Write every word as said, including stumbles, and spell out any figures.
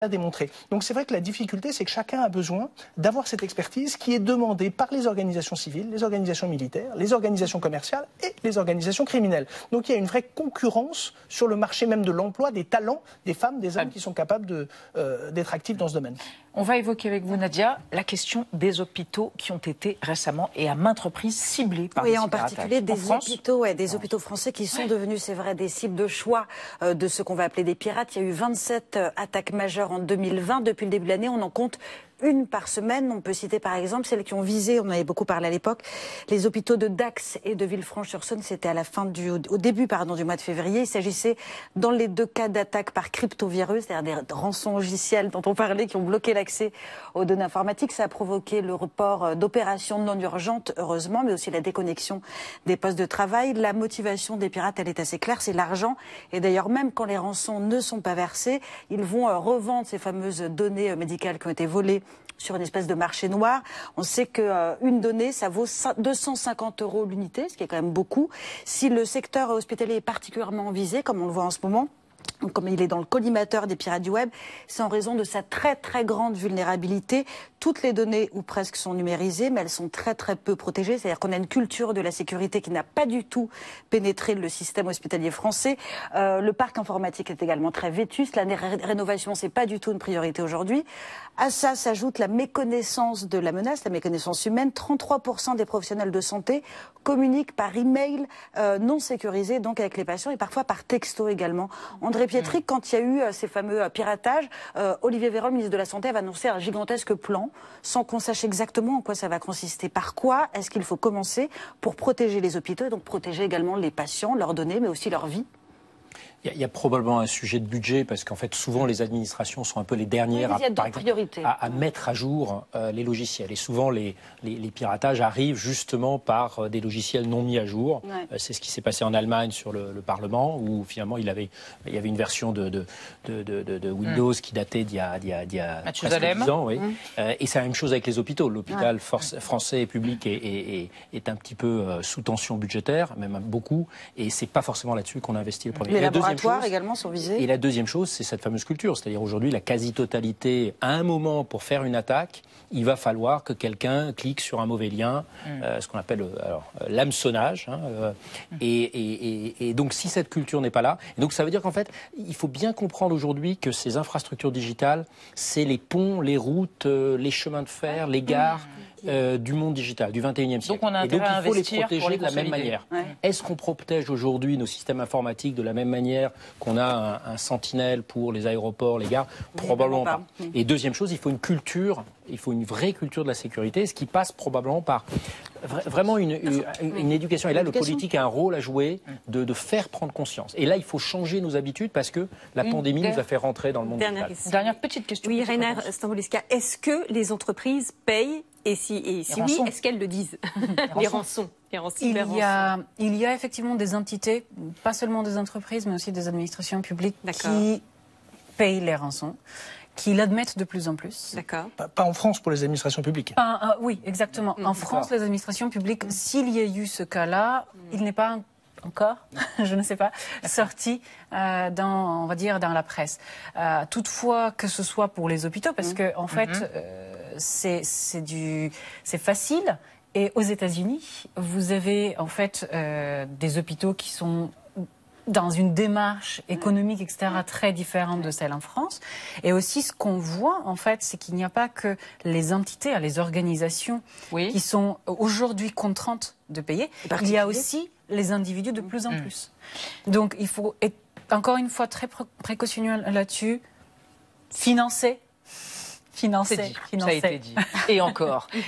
à démontrer. Donc c'est vrai que la difficulté, c'est que chacun a besoin d'avoir cette expertise qui est demandée par les organisations civiles, les organisations militaires, les organisations commerciales et les organisations criminelles. Donc il y a une vraie concurrence sur le marché même de l'emploi, des talents, des femmes, des hommes qui sont capables de, euh, d'être actifs dans ce domaine. On va évoquer avec vous, Nadia, la question des hôpitaux qui ont été récemment et à maintes reprises ciblés par oui, des en particulier des hôpitaux, ouais, des hôpitaux français qui sont devenus, c'est vrai, des cibles de choix euh, de ce qu'on va appeler des pirates. Il y a eu vingt-sept euh, attaques majeures en deux mille vingt. Depuis le début de l'année, on en compte une par semaine. On peut citer par exemple celles qui ont visé, on en avait beaucoup parlé à l'époque, les hôpitaux de Dax et de Villefranche-sur-Saône. C'était à la fin du, au début, pardon, du mois de février. Il s'agissait dans les deux cas d'attaques par cryptovirus, c'est-à-dire des rançons logiciels dont on parlait, qui ont bloqué l'accès aux données informatiques. Ça a provoqué le report d'opérations non urgentes, heureusement, mais aussi la déconnexion des postes de travail. La motivation des pirates, elle est assez claire, c'est l'argent. Et d'ailleurs, même quand les rançons ne sont pas versées, ils vont revendre ces fameuses données médicales qui ont été volées sur une espèce de marché noir. On sait qu'une euh, donnée, ça vaut deux cent cinquante euros l'unité, ce qui est quand même beaucoup. Si le secteur hospitalier est particulièrement visé, comme on le voit en ce moment, comme il est dans le collimateur des pirates du web, c'est en raison de sa très très grande vulnérabilité. Toutes les données, ou presque, sont numérisées, mais elles sont très très peu protégées. C'est-à-dire qu'on a une culture de la sécurité qui n'a pas du tout pénétré le système hospitalier français. Euh, le parc informatique est également très vétuste. La ré rénovation, c'est pas du tout une priorité aujourd'hui. À ça s'ajoute la méconnaissance de la menace, la méconnaissance humaine. trente-trois pour cent des professionnels de santé communiquent par email euh, non sécurisé, donc avec les patients, et parfois par texto également. André Pietri, quand il y a eu euh, ces fameux euh, piratages, euh, Olivier Véran, ministre de la Santé, avait annoncé un gigantesque plan sans qu'on sache exactement en quoi ça va consister. Par quoi est-ce qu'il faut commencer pour protéger les hôpitaux et donc protéger également les patients, leurs données, mais aussi leur vie? Il y, y a probablement un sujet de budget parce qu'en fait souvent les administrations sont un peu les dernières oui, à, par exemple, à, à mettre à jour euh, les logiciels et souvent les, les, les piratages arrivent justement par euh, des logiciels non mis à jour. Ouais. Euh, c'est ce qui s'est passé en Allemagne sur le, le Parlement où finalement il, avait, il y avait une version de, de, de, de, de Windows mmh. qui datait d'il y a, d'il y a, d'il y a presque dix ans. Oui. Mmh. Euh, et c'est la même chose avec les hôpitaux. L'hôpital ouais. français et public est, est, est, est un petit peu euh, sous tension budgétaire, même beaucoup, et c'est pas forcément là-dessus qu'on investit le premier. Les laboratoires également sont visés. Et la deuxième chose, c'est cette fameuse culture. C'est-à-dire aujourd'hui, la quasi-totalité, à un moment, pour faire une attaque, il va falloir que quelqu'un clique sur un mauvais lien, mmh. euh, ce qu'on appelle alors, euh, l'hameçonnage. Hein, euh, mmh. et, et, et, et donc, si cette culture n'est pas là, et donc ça veut dire qu'en fait, il faut bien comprendre aujourd'hui que ces infrastructures digitales, c'est les ponts, les routes, euh, les chemins de fer, les gares. Mmh. Euh, du monde digital, du vingt et unième siècle. Donc on a et donc il faut les protéger les de la même manière. Ouais. Est-ce qu'on protège aujourd'hui nos systèmes informatiques de la même manière qu'on a un, un sentinelle pour les aéroports, les gares? Probablement pas. pas. Et deuxième chose, il faut une culture, il faut une vraie culture de la sécurité, ce qui passe probablement par vraiment une, une, une éducation. Et là, le politique a un rôle à jouer de, de faire prendre conscience. Et là, il faut changer nos habitudes parce que la une pandémie nous a fait rentrer dans le monde Dernière digital. Question. Dernière petite question. Oui, Rainer Stamboliska, est-ce que les entreprises payent? Et si, et si oui, est-ce qu'elles le disent? Les rançons. Les rançons. Il y a, il y a effectivement des entités, pas seulement des entreprises, mais aussi des administrations publiques qui payent les rançons, qui l'admettent de plus en plus. D'accord. Pas, pas en France pour les administrations publiques. Pas, euh, oui, exactement. Mmh. En France, les administrations publiques, mmh. s'il y a eu ce cas-là, mmh. il n'est pas encore, je ne sais pas, sorti euh, dans, on va dire, dans la presse. Euh, toutefois, que ce soit pour les hôpitaux, parce mmh. que en fait, mmh. euh, c'est c'est du, c'est facile. Et aux États-Unis, vous avez en fait euh, des hôpitaux qui sont dans une démarche économique, et cetera, très différente de celle en France. Et aussi, ce qu'on voit, en fait, c'est qu'il n'y a pas que les entités, les organisations oui. qui sont aujourd'hui contraintes de payer. Il y a aussi les individus de plus en mmh. plus. Donc, il faut être, encore une fois, très précautionneux là-dessus. Financer. Financer. C'est dit. Financer. Ça a été dit. Et encore.